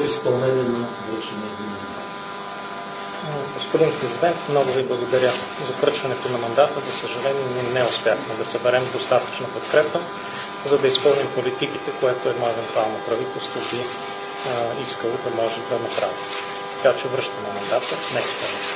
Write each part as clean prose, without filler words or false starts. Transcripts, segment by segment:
изпълнение на връчения ви мандат. Господин президент, много ви благодаря за връчването на мандата. За съжаление, ние не успяхме да съберем достатъчно подкрепа, за да изпълним политиките, което едно евентуално правителство би искало да може да направи. Така че връщаме мандата на изпълнение.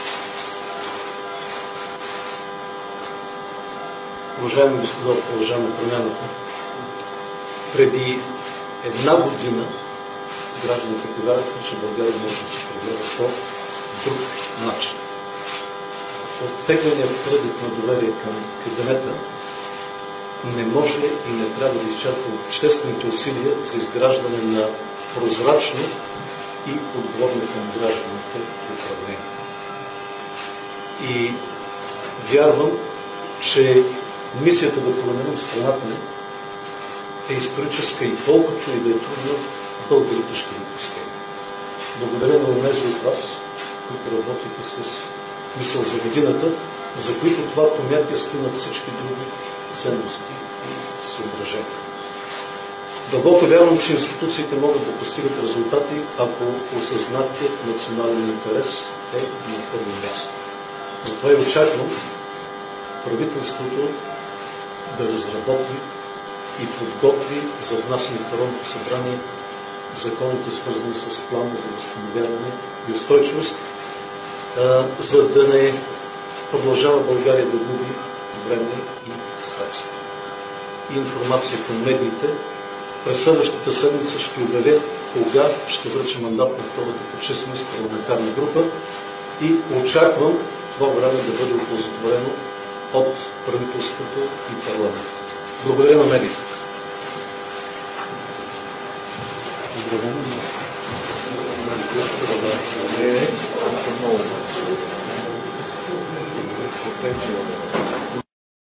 Уважаеми господа от Продължаваме промяната, преди една година гражданите повярваха, че България може да се прегледа по друг начин. Оттегляният кредит на доверие към кабинета не може и не трябва да изчерпва обществените усилия за изграждане на прозрачно и отговорно към гражданите управление. И вярвам, че мисията да променим страната ни е историческа и колкото и да е трудно, българите ще ни постигнат. Благодаря на онези от вас, които работиха с мисъл за годината, за които това понятие стои над всички други ценности и съображения. Дълбоко вярвам, че институциите могат да постигат резултати, ако осъзнатият национален интерес е на първо място. Затова и очаквам правителството да разработи и подготви за внасяне в Народното събрание законите, свързани с плана за възстановяване и устойчивост, за да не продължава България да губи време и средства. И информация към медиите. През следващата седмица ще обявя кога ще връча мандат на втората по численост парламентарна група и очаквам това време да бъде оползотворено от правителството и парламента. Благодаря на медиите. Благодаря.